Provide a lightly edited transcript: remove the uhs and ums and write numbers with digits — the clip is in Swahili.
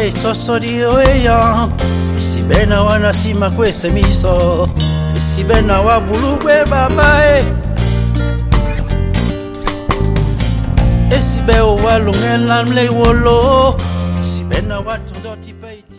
e sosori oeya si bena wana sima kwese miso si bena wabulugwe babae si be o walungela mle wolo si bena watu ndoti pei